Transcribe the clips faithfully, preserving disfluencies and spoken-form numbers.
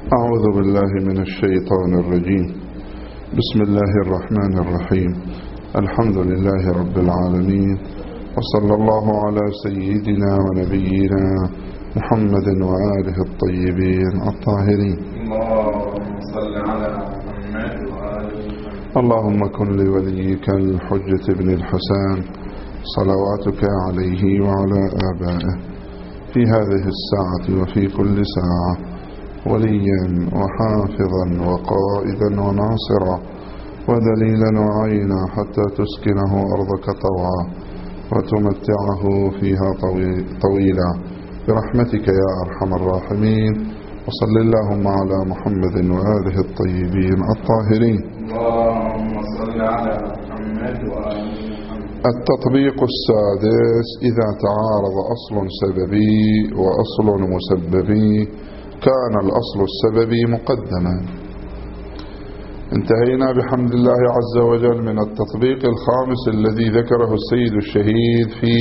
أعوذ بالله من الشيطان الرجيم. بسم الله الرحمن الرحيم. الحمد لله رب العالمين، وصلى الله على سيدنا ونبينا محمد وآله الطيبين الطاهرين. اللهم صل على محمد وآله محمد. اللهم كن لوليك الحجة بن الحسن صلواتك عليه وعلى آبائه في هذه الساعة وفي كل ساعة وليا وحافظا وقائدا وناصرا ودليلا وعينا حتى تسكنه أرضك طوعا وتمتعه فيها طويلا برحمتك يا أرحم الراحمين. وصل اللهم على محمد وآله الطيبين الطاهرين. اللهم صل على محمد وآله محمد. التطبيق السادس: إذا تعارض أصل سببي وأصل مسببي كان الأصل السببي مقدما. انتهينا بحمد الله عز وجل من التطبيق الخامس الذي ذكره السيد الشهيد في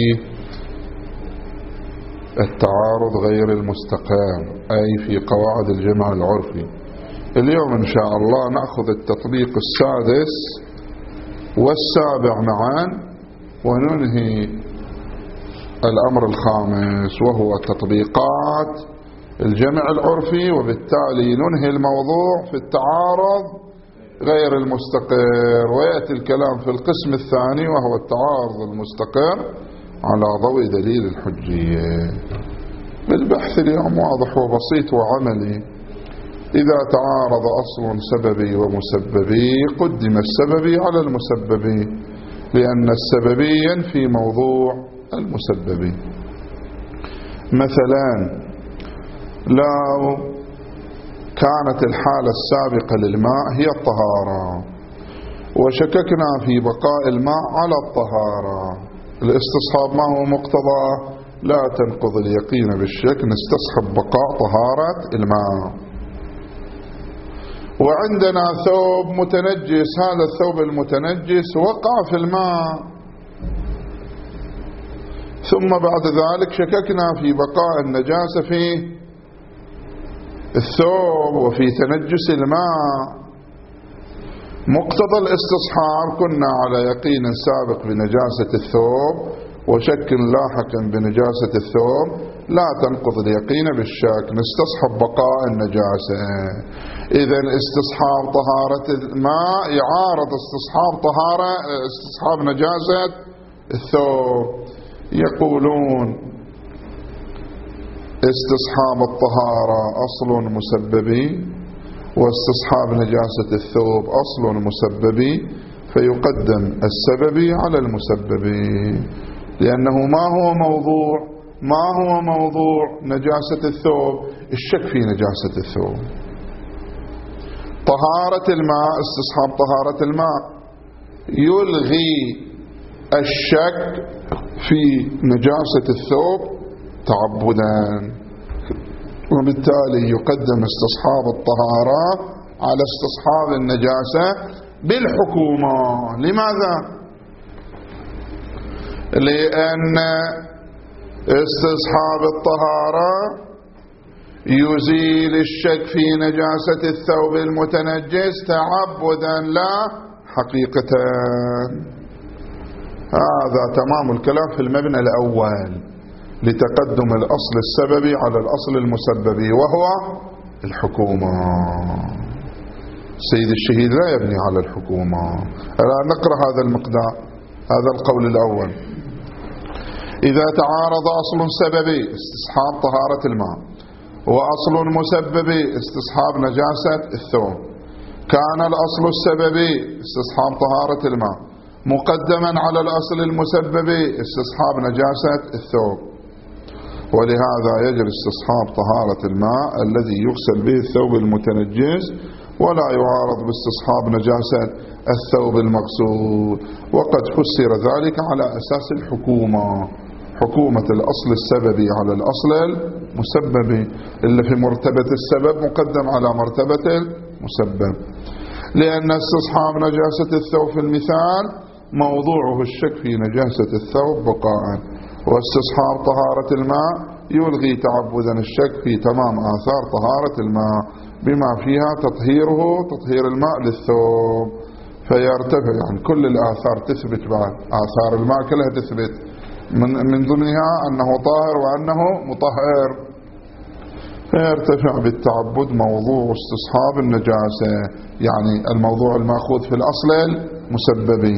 التعارض غير المستقام، أي في قواعد الجمع العرفي. اليوم إن شاء الله نأخذ التطبيق السادس والسابع معا وننهي الأمر الخامس وهو تطبيقات الجمع العرفي، وبالتالي ننهي الموضوع في التعارض غير المستقر، ويأتي الكلام في القسم الثاني وهو التعارض المستقر على ضوء دليل الحجية. بالبحث اليوم واضح وبسيط وعملي. إذا تعارض أصل سببي ومسببي قدم السببي على المسببي، لأن السببي ينفي موضوع المسببي. مثلا لو كانت الحالة السابقة للماء هي الطهارة، وشككنا في بقاء الماء على الطهارة، الاستصحاب ما هو مقتضى؟ لا تنقض اليقين بالشك، نستصحب بقاء طهارة الماء. وعندنا ثوب متنجس، هذا الثوب المتنجس وقع في الماء، ثم بعد ذلك شككنا في بقاء النجاسة في الثوب وفي تنجس الماء. مقتضى الاستصحاب كنا على يقين سابق بنجاسة الثوب وشك لاحق بنجاسة الثوب، لا تنقض اليقين بالشك، نستصحب بقاء النجاسة. إذا استصحاب طهارة الماء يعارض استصحاب طهارة استصحاب نجاسة الثوب. يقولون استصحاب الطهارة أصل مسببي، واستصحاب نجاسة الثوب أصل مسببي، فيقدم السببي على المسببي، لأنه ما هو موضوع ما هو موضوع نجاسة الثوب؟ الشك في نجاسة الثوب. طهارة الماء، استصحاب طهارة الماء يلغي الشك في نجاسة الثوب تعبدا، وبالتالي يقدم استصحاب الطهارة على استصحاب النجاسة بالحكومة. لماذا؟ لأن استصحاب الطهارة يزيل الشك في نجاسة الثوب المتنجس تعبدا لا حقيقة. هذا تمام الكلام في المبنى الأول لتقدم الأصل السببي على الأصل المسببي وهو الحكومة. سيد الشهيد لا يبني على الحكومة. الآن نقرأ هذا المقدار، هذا القول الأول: إذا تعارض أصل سببي استصحاب طهارة الماء وأصل مسببي استصحاب نجاسة الثوب، كان الأصل السببي استصحاب طهارة الماء مقدما على الأصل المسببي استصحاب نجاسة الثوب. ولهذا يجري استصحاب طهارة الماء الذي يغسل به الثوب المتنجس، ولا يعارض باستصحاب نجاسة الثوب المغسول. وقد فسر ذلك على أساس الحكومة، حكومة الأصل السببي على الأصل المسببي، اللي في مرتبة السبب مقدم على مرتبة المسبب، لأن استصحاب نجاسة الثوب في المثال موضوعه الشك في نجاسة الثوب بقاء، واستصحاب طهارة الماء يلغي تعبدا الشك في تمام آثار طهارة الماء بما فيها تطهيره تطهير الماء للثوب، فيرتفع يعني كل الآثار تثبت، بعد آثار الماء كلها تثبت، من, من ضمنها أنه طاهر وأنه مطهر، فيرتفع بالتعبد موضوع استصحاب النجاسة، يعني الموضوع المأخوذ في الأصل المسبب،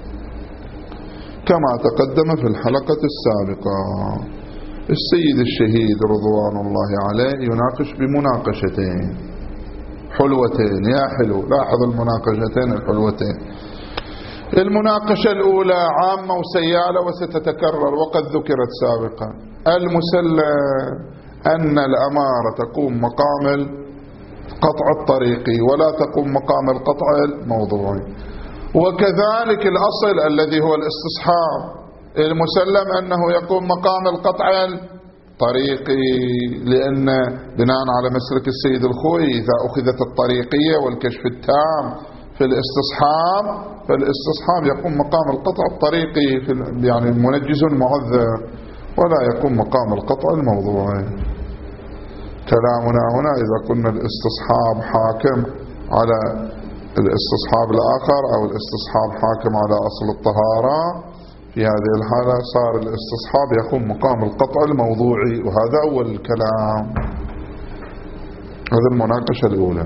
كما تقدم في الحلقة السابقة. السيد الشهيد رضوان الله عليه يناقش بمناقشتين حلوتين، يا حلو، لاحظ المناقشتين الحلوتين. المناقشة الأولى عامة وسيالة وستتكرر وقد ذكرت سابقا. المسلم أن الأمارة تقوم مقام القطع الطريقي ولا تقوم مقام القطع الموضوعي، وكذلك الأصل الذي هو الاستصحاب المسلم أنه يقوم مقام القطع الطريقي، لأن بناء على مسلك السيد الخوئي إذا أخذت الطريقية والكشف التام في الاستصحاب فالاستصحاب يقوم مقام القطع الطريقي في يعني منجز معذر، ولا يقوم مقام القطع الموضوعي. كلامنا هنا إذا كنا الاستصحاب حاكم على الاستصحاب الآخر أو الاستصحاب حاكم على أصل الطهارة، في هذه الحالة صار الاستصحاب يقوم مقام القطع الموضوعي، وهذا أول الكلام. هذا المناقشة الأولى.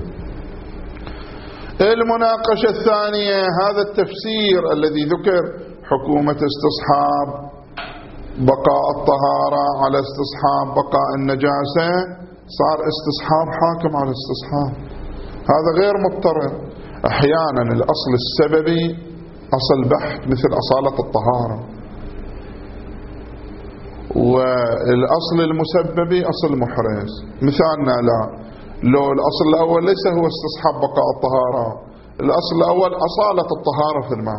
المناقشة الثانية هذا التفسير الذي ذكر حكومة استصحاب بقاء الطهارة على استصحاب بقاء النجاسة، صار استصحاب حاكم على استصحاب، هذا غير مضطرد. أحيانا الأصل السببي أصل بحت مثل أصالة الطهارة، والأصل المسببي أصل محرز. مثالنا لا، لو الأصل الأول ليس هو استصحاب بقاء الطهارة، الأصل الأول أصالة الطهارة في الماء،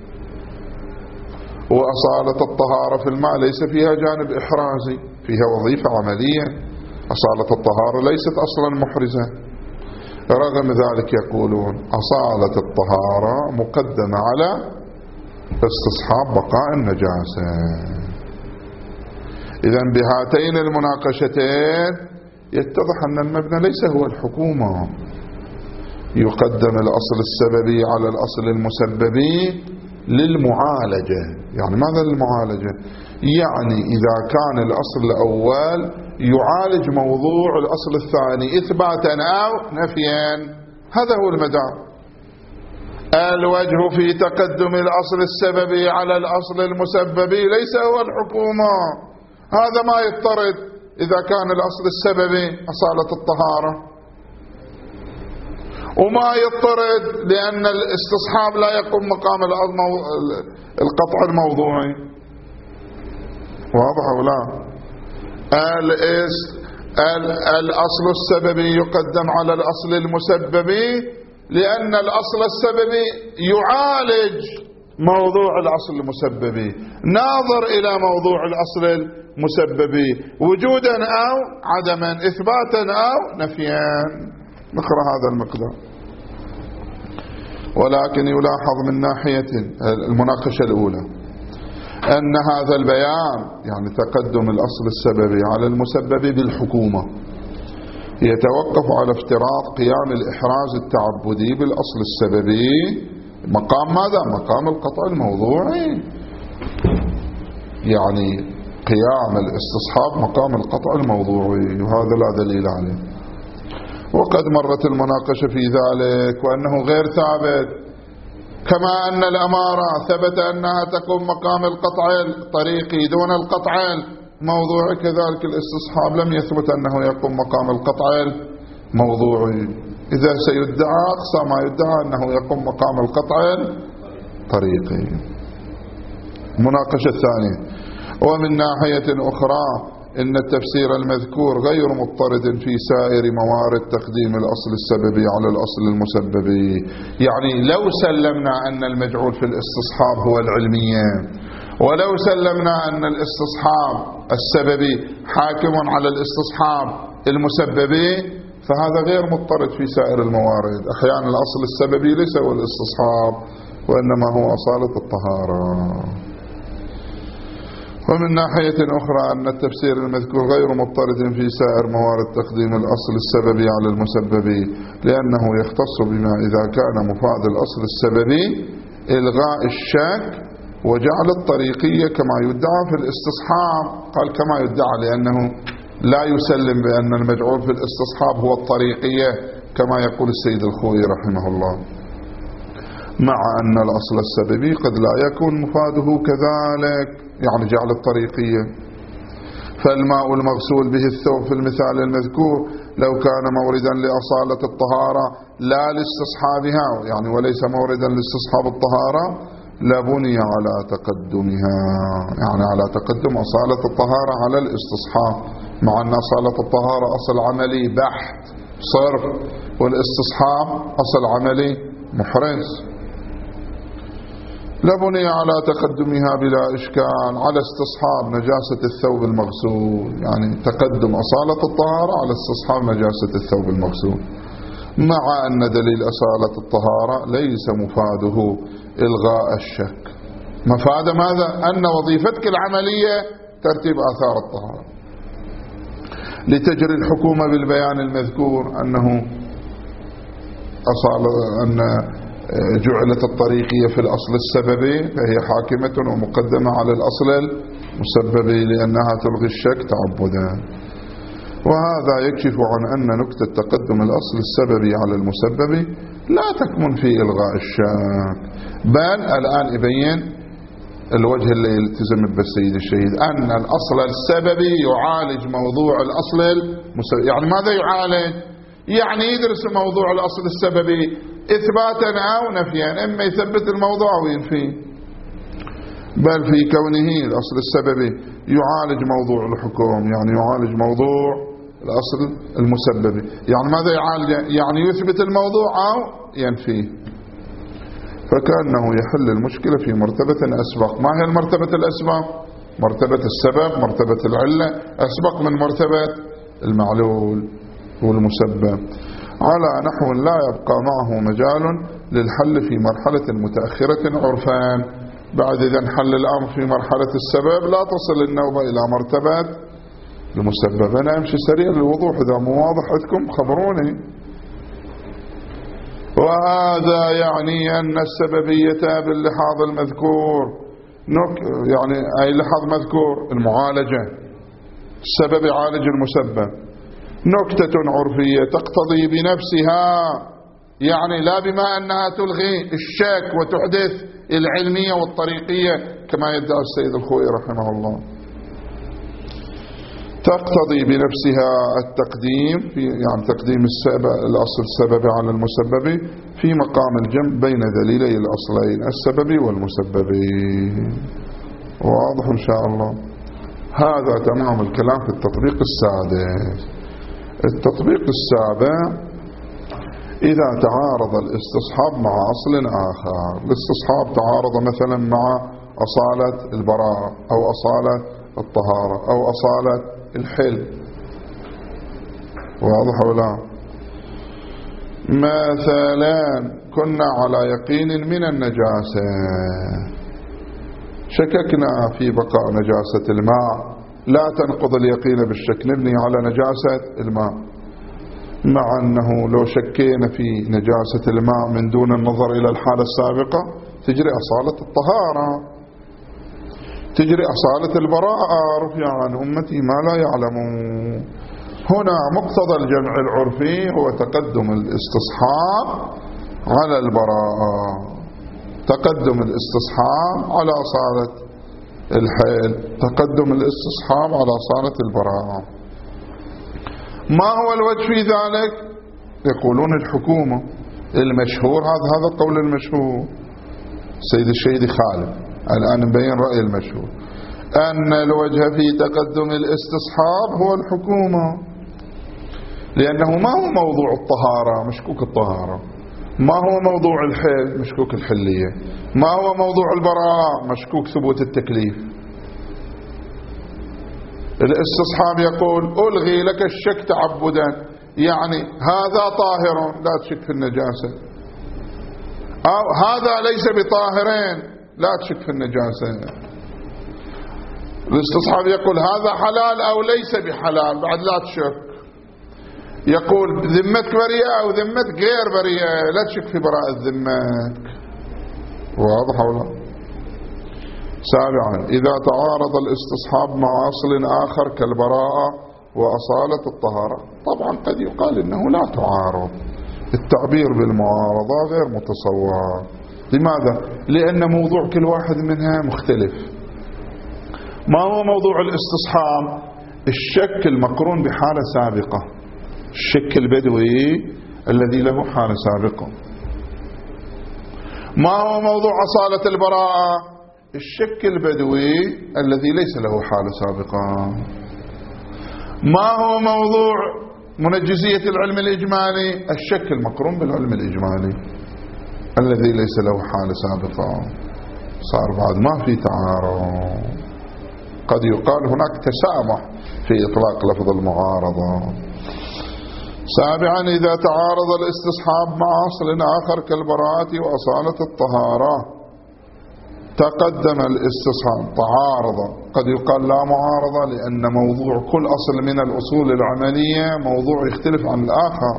وأصالة الطهارة في الماء ليس فيها جانب إحرازي، فيها وظيفة عملية. أصالة الطهارة ليست أصلا محرزة، رغم ذلك يقولون أصالة الطهارة مقدمة على استصحاب بقاء النجاسة. إذن بهاتين المناقشتين يتضح أن المبنى ليس هو الحكومة، يقدم الأصل السببي على الأصل المسببي للمعالجة. يعني ماذا للمعالجة؟ يعني إذا كان الأصل الأول يعالج موضوع الأصل الثاني إثباتا أو نفيا، هذا هو المدار. الوجه في تقدم الأصل السببي على الأصل المسببي ليس هو الحكومة، هذا ما يضطرد إذا كان الأصل السببي أصالة الطهارة، وما يضطرد لأن الاستصحاب لا يقوم مقام القطع الموضوعي. واضح أو لا؟ الأصل السببي يقدم على الأصل المسببي لأن الأصل السببي يعالج موضوع الأصل المسببي، ناظر إلى موضوع الأصل المسببي وجودا أو عدما، إثباتا أو نفيا. نقرأ هذا المقدار. ولكن يلاحظ من ناحية المناقشة الأولى أن هذا البيان يعني تقدم الأصل السببي على المسبب بالحكومة يتوقف على افتراض قيام الإحراز التعبدي بالأصل السببي مقام ماذا؟ مقام القطع الموضوعي، يعني قيام الاستصحاب مقام القطع الموضوعي، وهذا لا دليل عليه. وقد مرت المناقشة في ذلك وأنه غير ثابت، كما أن الأمارة ثبت أنها تقوم مقام القطع الطريقي دون القطع الموضوعي، كذلك الاستصحاب لم يثبت أنه يقوم مقام القطع الموضوعي. إذا سيدعى أقصى ما يدعى أنه يقوم مقام القطع الطريقي. المناقشة الثانية. ومن ناحية أخرى إن التفسير المذكور غير مضطرد في سائر موارد تقديم الأصل السببي على الأصل المسببي. يعني لو سلمنا أن المجعول في الاستصحاب هو العلمية، ولو سلمنا أن الاستصحاب السببي حاكم على الاستصحاب المسببي، فهذا غير مضطرد في سائر الموارد. أحيانا الأصل السببي ليس هو الاستصحاب وإنما هو أصالة الطهارة. ومن ناحية أخرى أن التفسير المذكور غير مضطرد في سائر موارد تقديم الأصل السببي على المسببي، لأنه يختص بما إذا كان مفاد الأصل السببي إلغاء الشك وجعل الطريقية كما يدعى في الاستصحاب. قال كما يدعى لأنه لا يسلم بأن المجعول في الاستصحاب هو الطريقية كما يقول السيد الخوئي رحمه الله، مع أن الأصل السببي قد لا يكون مفاده كذلك، يعني جعل الطريقية. فالماء المغسول به الثوب في المثال المذكور لو كان موردا لأصالة الطهارة لا لاستصحابها، يعني وليس موردا لاستصحاب الطهارة، لبني على تقدمها، يعني على تقدم أصالة الطهارة على الاستصحاب، مع أن أصالة الطهارة أصل عملي بحت صرف، والاستصحاب أصل عملي محرز. لبني على تقدمها بلا إشكال على استصحاب نجاسة الثوب المغسول، يعني تقدم أصالة الطهارة على استصحاب نجاسة الثوب المغسول، مع أن دليل أصالة الطهارة ليس مفاده إلغاء الشك. مفاد ماذا؟ أن وظيفتك العملية ترتيب آثار الطهارة. لتجري الحكومة بالبيان المذكور أنه أصال أن جعلت الطريقية في الأصل السببي فهي حاكمة ومقدمة على الأصل المسببي لأنها تلغي الشك تعبدا. وهذا يكشف عن أن نكتة تقدم الأصل السببي على المسببي لا تكمن في إلغاء الشك، بل الآن يبين الوجه اللي يلتزم بالسيد الشهيد أن الأصل السببي يعالج موضوع الأصل المسببي. يعني ماذا يعالج؟ يعني يدرس موضوع الأصل السببي إثباتا أو نفيا، إما يثبت الموضوع أو ينفيه، بل في كونه الأصل السببي يعالج موضوع الحكم، يعني يعالج موضوع الأصل المسببي. يعني ماذا يعالج؟ يعني يثبت الموضوع أو ينفيه. فكأنه يحل المشكلة في مرتبة أسبق. ما هي المرتبة الأسبق؟ مرتبة السبب، مرتبة العلة، أسبق من مرتبة المعلول والمسبب، على نحو لا يبقى معه مجال للحل في مرحلة متأخرة عرفان. بعد إذا انحل الأمر في مرحلة السبب لا تصل النوبة إلى مرتبة المسبب. أنا أمشي سريع للوضوح، إذا مو واضح عندكم خبروني. وهذا يعني أن السببية باللحاظ المذكور يعني أي لحاظ مذكور المعالجة، السبب يعالج المسبب، نكتة عرفية تقتضي بنفسها، يعني لا بما أنها تلغي الشك وتحدث العلمية والطريقية كما يدعي السيد الخوئي رحمه الله، تقتضي بنفسها التقديم في يعني تقديم الأصل السببي على المسببي في مقام الجمع بين دليلي الأصلين السببي والمسببي. واضح إن شاء الله. هذا تمام الكلام في التطبيق السادس. التطبيق السابع: إذا تعارض الاستصحاب مع أصل آخر. الاستصحاب تعارض مثلا مع أصالة البراءة أو أصالة الطهارة أو أصالة الحل. واضح ولا؟ مثلا كنا على يقين من النجاسة، شككنا في بقاء نجاسة الماء، لا تنقض اليقين بالشك، نبني على نجاسة الماء، مع أنه لو شكينا في نجاسة الماء من دون النظر إلى الحالة السابقة تجري أصالة الطهارة، تجري أصالة البراءة، رفع عن أمتي ما لا يعلمون. هنا مقتضى الجمع العرفي هو تقدم الاستصحاب على البراءة، تقدم الاستصحاب على أصالة الحيل، تقدم الاستصحاب على صالة البراءة. ما هو الوجه في ذلك؟ يقولون الحكومة المشهور، هذا هذا قول المشهور سيد الشهيد خالد، الآن نبين رأي المشهور، أن الوجه في تقدم الاستصحاب هو الحكومة، لأنه ما هو موضوع الطهارة مشكوك الطهارة، ما هو موضوع الحل مشكوك الحلية، ما هو موضوع البراءة مشكوك ثبوت التكليف. الاستصحاب يقول ألغي لك الشك تعبدا، يعني هذا طاهر لا تشك في النجاسة، أو هذا ليس بطاهرين لا تشك في النجاسة. الاستصحاب يقول هذا حلال أو ليس بحلال، بعد لا تشك. يقول ذمتك بريئة أو ذمتك غير بريئة، لا تشك في براءة ذمتك. واضح ولا؟ سابعا إذا تعارض الاستصحاب مع أصل آخر كالبراءة وأصالة الطهارة. طبعا قد يقال إنه لا تعارض، التعبير بالمعارضة غير متصور. لماذا؟ لأن موضوع كل واحد منها مختلف. ما هو موضوع الاستصحاب؟ الشك المقرون بحالة سابقة، الشك البدوي الذي له حالة سابقة. ما هو موضوع أصالة البراءة؟ الشك البدوي الذي ليس له حالة سابقة. ما هو موضوع منجزية العلم الإجمالي؟ الشك المقرون بالعلم الإجمالي الذي ليس له حالة سابقة. صار بعد ما في تعارض، قد يقال هناك تسامح في إطلاق لفظ المعارضة. سابعا إذا تعارض الاستصحاب مع أصل آخر كالبراءة وأصالة الطهارة. تقدم الاستصحاب تعارض، قد يقال لا معارضة لأن موضوع كل أصل من الأصول العملية موضوع يختلف عن الآخر.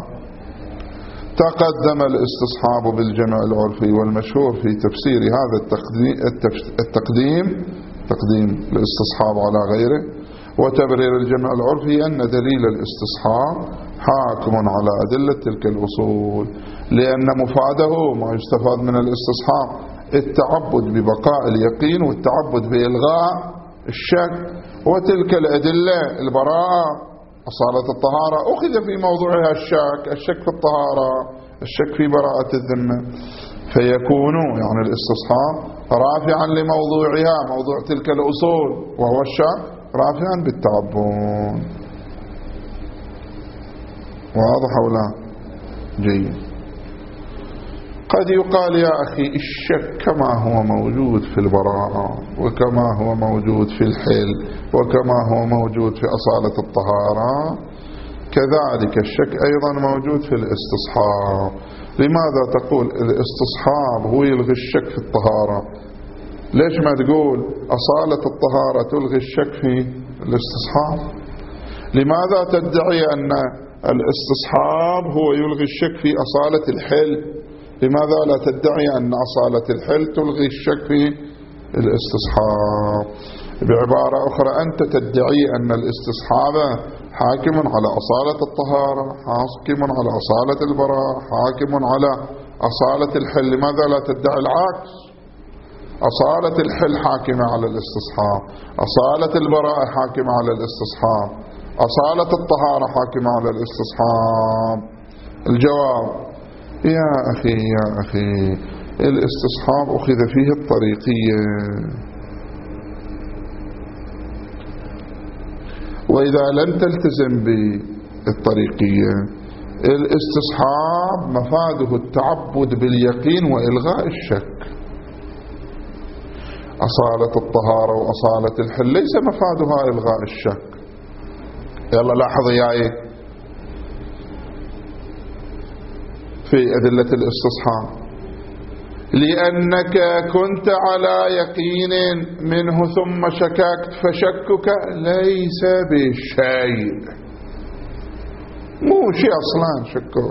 تقدم الاستصحاب بالجمع العرفي والمشهور في تفسير هذا التقديم تقديم الاستصحاب على غيره، وتبرير الجمع العرفي أن دليل الاستصحاب حاكم على أدلة تلك الأصول، لأن مفاده ما يستفاد من الاستصحاب التعبد ببقاء اليقين والتعبد بإلغاء الشك، وتلك الأدلة البراءة أصالة الطهارة أخذ في موضوعها الشك، الشك في الطهارة، الشك في براءة الذمة، فيكون يعني الاستصحاب رافعا لموضوعها موضوع تلك الأصول وهو الشك رافعا بالتعبد. واضح ولا؟ جيد. قد يقال يا أخي الشك كما هو موجود في البراءة وكما هو موجود في الحل وكما هو موجود في أصالة الطهارة كذلك الشك أيضا موجود في الاستصحاب. لماذا تقول الاستصحاب هو يلغي الشك في الطهارة؟ ليش ما تقول أصالة الطهارة تلغي الشك في الاستصحاب؟ لماذا تدعي أن الاستصحاب هو يلغي الشك في أصالة الحل؟ لماذا لا تدعي أن أصالة الحل تلغي الشك في الاستصحاب؟ بعبارة أخرى أنت تدعي أن الاستصحاب حاكم على أصالة الطهارة، حاكم على أصالة البراءة، حاكم على أصالة الحل. لماذا لا تدعي العكس؟ أصالة الحل حاكمة على الاستصحاب، أصالة البراءة حاكمة على الاستصحاب، أصالة الطهارة حاكمة على الاستصحاب. الجواب يا أخي يا أخي الاستصحاب أخذ فيه الطريقية، وإذا لم تلتزم بالطريقية الاستصحاب مفاده التعبد باليقين وإلغاء الشك. أصالة الطهارة وأصالة الحل ليس مفادها إلغاء الشك. يلا لاحظ ياي في أدلة الاستصحاب لأنك كنت على يقين منه ثم شككت فشكك ليس بشيء، مو شيء أصلا شكك،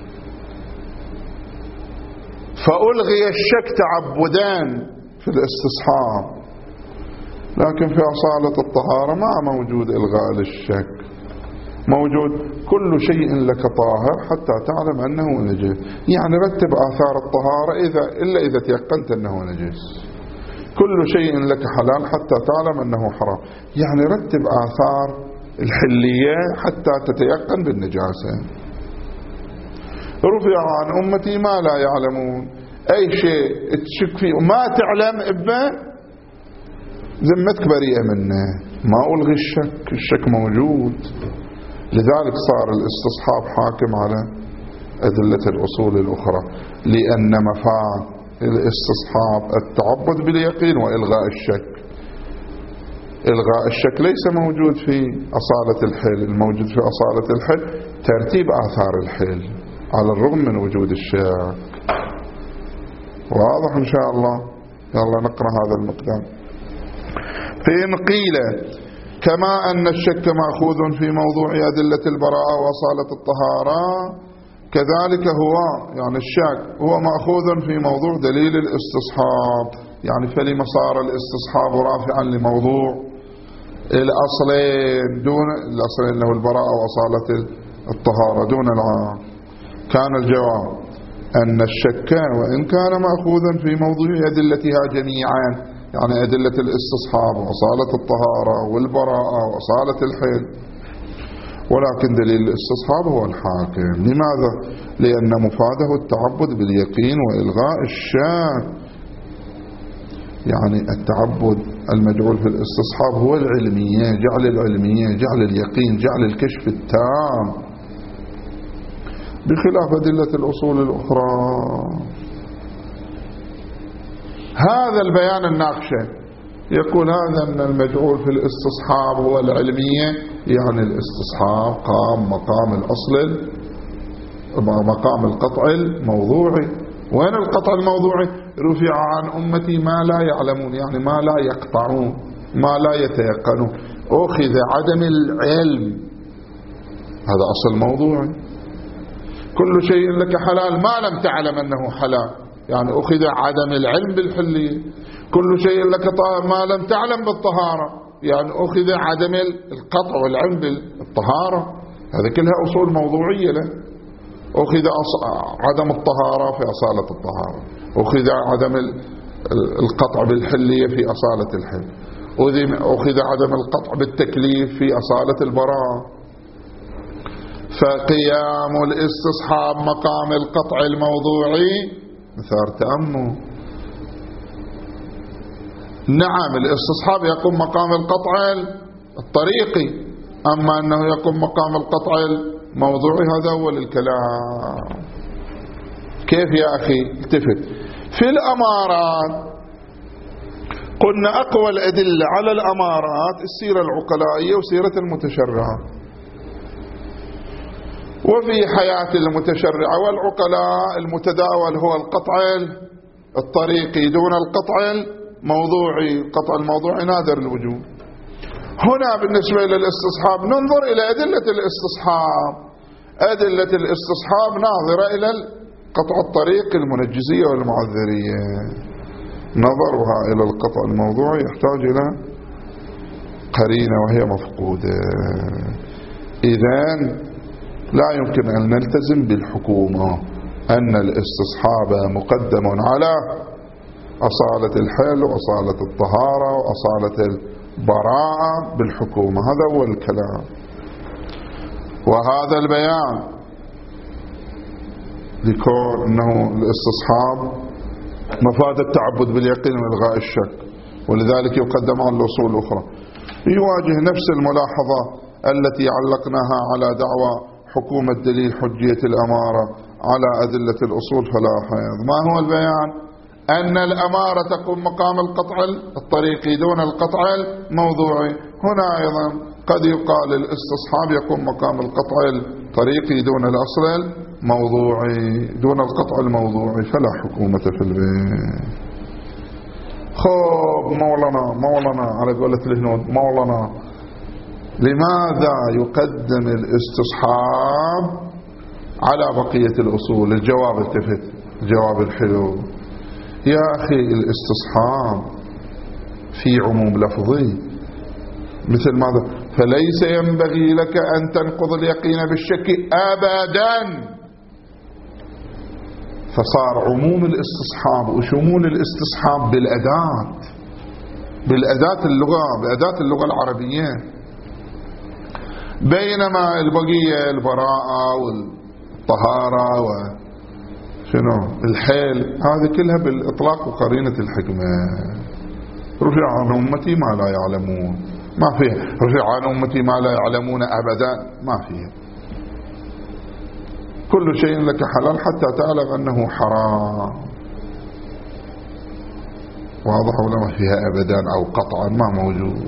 فألغي الشك تعبدان في الاستصحاب. لكن في أصالة الطهارة ما موجود إلغاء للشك، موجود كل شيء لك طاهر حتى تعلم أنه نجس. يعني رتب آثار الطهارة إذا إلا إذا تيقنت أنه نجس. كل شيء لك حلال حتى تعلم أنه حرام. يعني رتب آثار الحلية حتى تتيقن بالنجاسة. رفع عن أمتي ما لا يعلمون، أي شيء تشك فيه ما تعلم إبا ذمتك بريئة منه، ما ألغي الشك، الشك موجود. لذلك صار الاستصحاب حاكم على أدلة الأصول الأخرى، لأن مفاد الاستصحاب التعبد باليقين وإلغاء الشك. إلغاء الشك ليس موجود في أصالة الحل، الموجود في أصالة الحل ترتيب آثار الحل على الرغم من وجود الشك. واضح إن شاء الله؟ يلا نقرأ هذا المقدام. فإن قيل كما أن الشك مأخوذ في موضوع أدلة البراءة وأصالة الطهارة كذلك هو يعني الشك هو مأخوذ في موضوع دليل الاستصحاب، يعني فلما صار الاستصحاب رافعا لموضوع الأصلين دون الأصلين له البراءة وأصالة الطهارة دون العام. كان الجواب أن الشك وإن كان مأخوذا في موضوع أدلتها جميعا، يعني أدلة الاستصحاب وأصالة الطهارة والبراءة وأصالة الحل، ولكن دليل الاستصحاب هو الحاكم. لماذا؟ لأن مفاده التعبد باليقين وإلغاء الشك. يعني التعبد المجعول في الاستصحاب هو العلمية، جعل العلمية، جعل اليقين، جعل الكشف التام، بخلاف أدلة الأصول الأخرى. هذا البيان الناقشة يقول هذا أن المجعول في الاستصحاب هو العلمية، يعني الاستصحاب قام مقام الأصل مقام القطع الموضوعي. وين القطع الموضوعي؟ رفع عن أمتي ما لا يعلمون، يعني ما لا يقطعون، ما لا يتيقنون. أخذ عدم العلم، هذا أصل موضوعي. كل شيء لك حلال ما لم تعلم أنه حلال، يعني أخذ عدم العلم بالحلية. كل شيء لك طاهر ما لم تعلم بالطهارة، يعني أخذ عدم القطع والعلم بالطهارة. هذه كلها أصول موضوعية له. أخذ عدم الطهارة في أصالة الطهارة، أخذ عدم القطع بالحلية في أصالة الحل، أخذ عدم القطع بالتكليف في أصالة البراءة. فقيام الاستصحاب مقام القطع الموضوعي مثار تأمل. نعم الاستصحاب يقوم مقام القطع الطريقي، أما أنه يقوم مقام القطع الموضوعي هذا أول الكلام. كيف يا أخي؟ التفت. في الأمارات قلنا أقوى الأدلة على الأمارات السيرة العقلائية وسيرة المتشرعة. وفي حياة المتشرعة والعقلاء المتداول هو القطع الطريقي دون القطع الموضوعي. القطع الموضوعي نادر الوجود. هنا بالنسبة للاستصحاب ننظر إلى أدلة الاستصحاب. أدلة الاستصحاب ناظرة إلى القطع الطريق المنجزية والمعذرية. نظرها إلى القطع الموضوعي يحتاج إلى قرينة وهي مفقودة. إذن لا يمكن أن نلتزم بالحكومة أن الاستصحاب مقدم على أصالة الحل وأصالة الطهارة وأصالة البراءة بالحكومة. هذا هو الكلام. وهذا البيان لكون أنه الاستصحاب مفاد التعبد باليقين وإلغاء الشك، ولذلك يقدم على الأصول الأخرى. يواجه نفس الملاحظة التي علقناها على دعوى حكومة دليل حجية الأمارة على أدلة الأصول فلا حيض. ما هو البيان؟ أن الأمارة تقوم مقام القطع الطريقي دون القطع الموضوعي. هنا أيضا قد يقال الاستصحاب يقوم مقام القطع الطريقي دون الأصل الموضوعي دون القطع الموضوعي، فلا حكومة في البيت. خب مولانا مولانا على قولة الهنود مولانا، لماذا يقدم الاستصحاب على بقية الأصول؟ الجواب التفت، الجواب الحلو يا أخي. الاستصحاب في عموم لفظي مثل ماذا؟ فليس ينبغي لك أن تنقض اليقين بالشك أبدا. فصار عموم الاستصحاب وشمول الاستصحاب بالأداة، بالأداة اللغة، بأداة اللغة العربية. بينما البقية البراءة والطهارة وشنو الحيل هذه كلها بالإطلاق وقرينة الحكمة. رفع عن أمتي ما لا يعلمون، ما فيها. رفع عن أمتي ما لا يعلمون أبدا، ما فيها. كل شيء لك حلال حتى تعلم أنه حرام. واضح ولا ما فيها أبدا أو قطعا؟ ما موجود.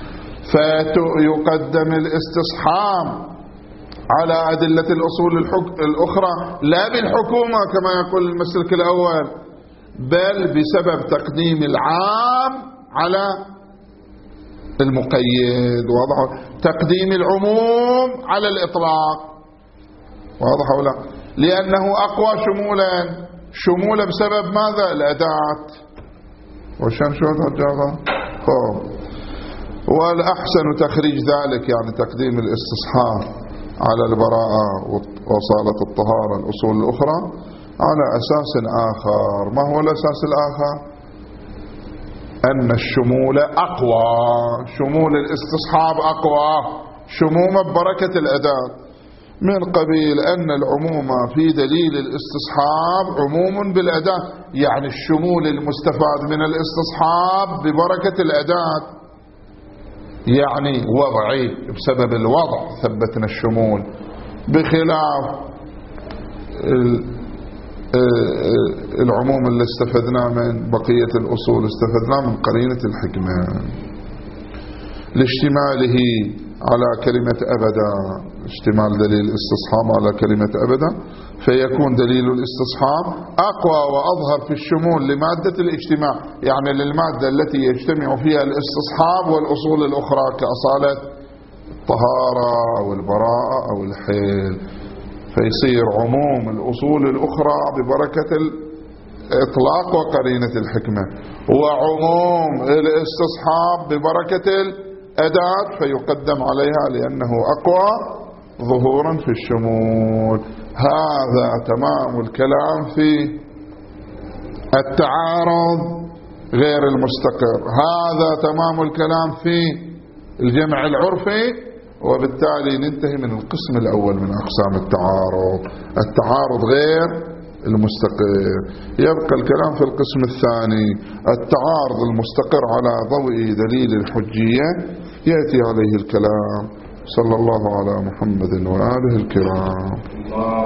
فيقدم الاستصحاب على أدلة الأصول الأخرى لا بالحكومة كما يقول المسلك الأول، بل بسبب تقديم العام على المقيد. واضح؟ تقديم العموم على الإطلاق. واضح ولا؟ لأنه أقوى شمولا. شمولا بسبب ماذا؟ الأداة. وشان شو هالجاغة؟ والأحسن تخريج ذلك يعني تقديم الاستصحاب على البراءة وصالة الطهارة الأصول الأخرى على أساس آخر. ما هو الأساس الآخر؟ أن الشمول أقوى. شمول الاستصحاب أقوى شموم ببركة الأداة، من قبيل أن العموم في دليل الاستصحاب عموم بالأداة، يعني الشمول المستفاد من الاستصحاب ببركة الأداة، يعني وضعي بسبب الوضع ثبتنا الشمول، بخلاف العموم اللي استفدناه من بقية الأصول استفدناه من قرينة الحكمة لاشتماله على كلمة أبدا. اشتمال دليل الاستصحاب على كلمة أبدا، فيكون دليل الاستصحاب أقوى وأظهر في الشمول لمادة الاجتماع، يعني للمادة التي يجتمع فيها الاستصحاب والأصول الأخرى كأصالة الطهارة أو البراءة أو الحيل، فيصير عموم الأصول الأخرى ببركة الإطلاق وقرينة الحكمة، وعموم الاستصحاب ببركة الأداة فيقدم عليها لأنه أقوى ظهورا في الشمول. هذا تمام الكلام في التعارض غير المستقر، هذا تمام الكلام في الجمع العرفي، وبالتالي ننتهي من القسم الأول من أقسام التعارض، التعارض غير المستقر. يبقى الكلام في القسم الثاني التعارض المستقر على ضوء دليل الحجية، يأتي عليه الكلام. صلى الله على محمد وآله الكرام.